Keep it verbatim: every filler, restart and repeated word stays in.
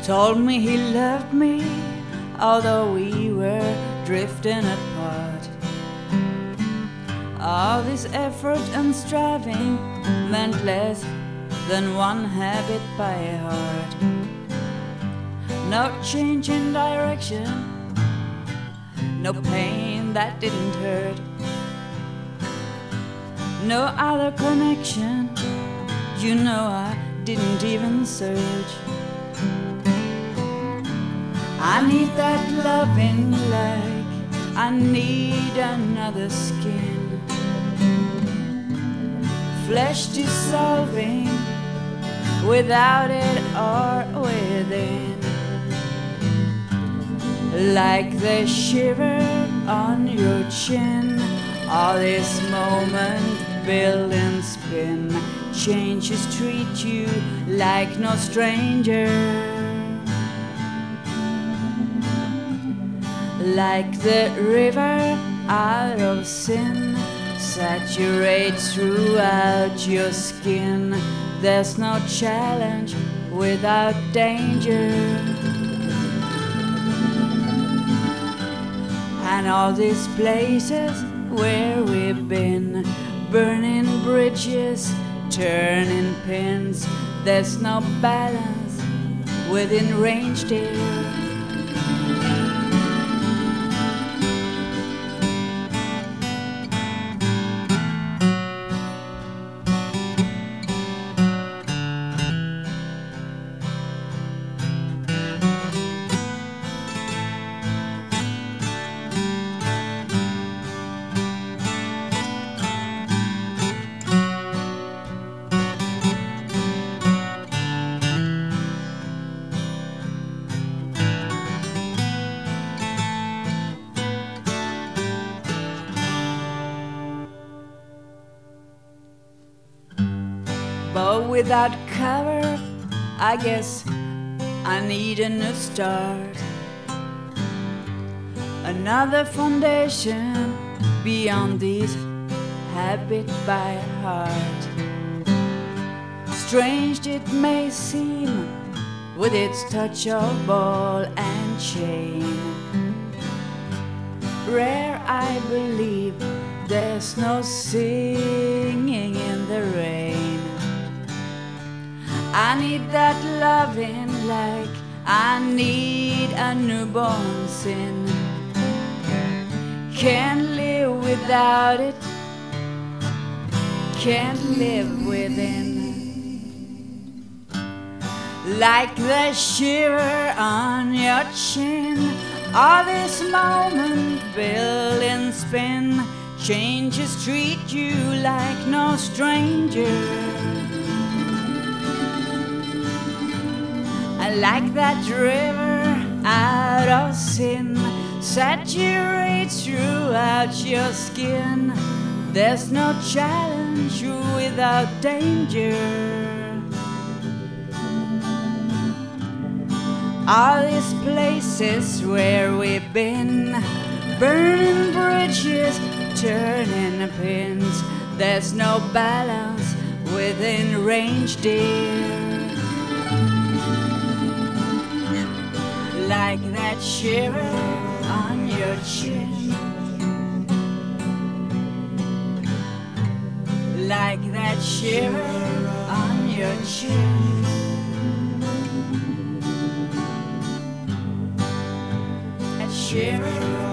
told me he loved me, although we were drifting apart. All this effort and striving meant less than one habit by heart. No change in direction, no pain that didn't hurt, no other connection, you know I didn't even search. I need that loving like I need another skin, flesh dissolving without it or within, like the shiver on your chin. All this moment build and spin, changes treat you like no stranger, like the river out of sin, saturate throughout your skin. There's no challenge without danger. And all these places where we've been, burning bridges, turning pins, there's no balance within range, dear. But without cover, I guess I need a new start, another foundation beyond this habit by heart. Strange it may seem with its touch of ball and chain, rare I believe there's no singing in the rain. I need that loving like I need a newborn sin. Can't live without it, can't live within, like the shiver on your chin. All this moment build and spin, changes treat you like no stranger, like that river out of sin, saturates throughout your skin. There's no challenge without danger. All these places where we've been, burning bridges, turning pins, there's no balance within range, dear. Like that shiver on your chin, like that shiver on your chin, that shiver